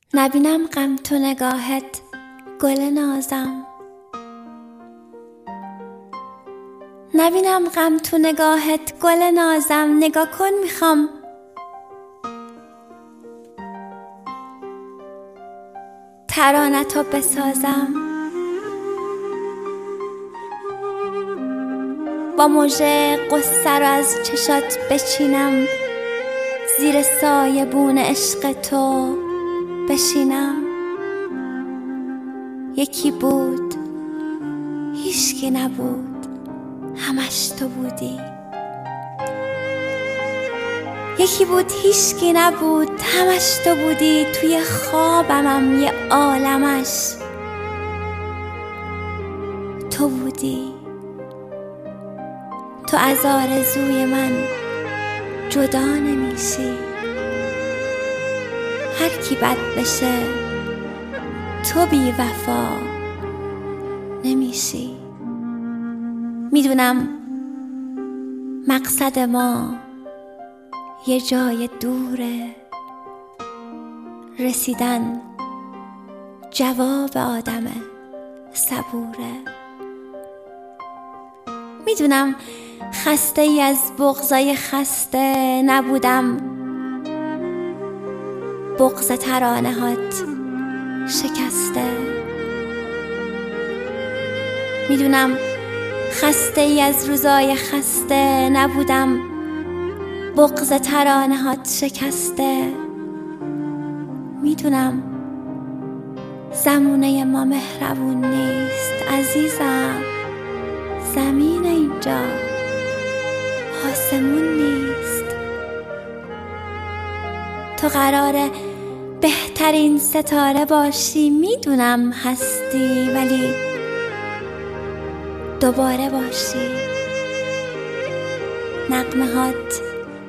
نبینم غم تو نگاهت گل نازم، نبینم غم تو نگاهت گل نازم. نگاه کن میخوام ترانه‌تو بسازم، با موج قصه رو از چشات بچینم، زیر سایبون عشق تو بشینم. یکی بود هیچکی نبود، همش تو بودی. یکی بود هیچکی نبود، همش تو بودی. توی خوابمم یه عالمش تو بودی. تو از آرزوی من جدا نمیشی، هر کی بد بشه تو بی وفا نمیشی. میدونم مقصد ما یه جای دوره، رسیدن جواب آدم صبوره. میدونم خسته ای از بغضای خسته نبودم، بغض ترانه هات شکسته. میدونم خسته ای از روزای خسته نبودم، بغض ترانه هات شکسته. میدونم زمونه ما مهربون نیست عزیزم، زمین اینجا آسمون نیست. تو قراره بهترین ستاره باشی، میدونم هستی، ولی دوباره باشی. نغمه هات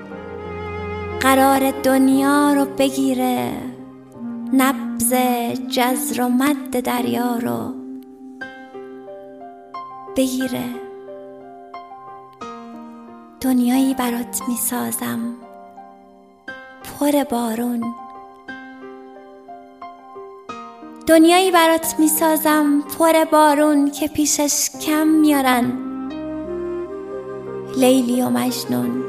قرار دنیا رو بگیره، نبض جزر و مد دریا رو بگیره. دنیایی برات میسازم پر بارون، دنیایی برات میسازم پر بارون که پیشش کم میارن لیلی و مجنون.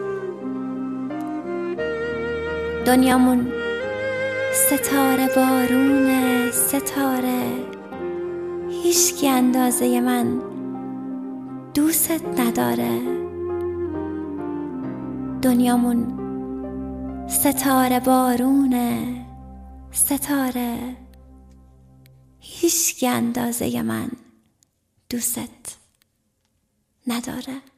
دنیامون ستاره بارونه، ستاره، هیچکی اندازه من دوست نداره. دنیامون ستاره بارونه، ستاره، هیچکی اندازه من دوست نداره.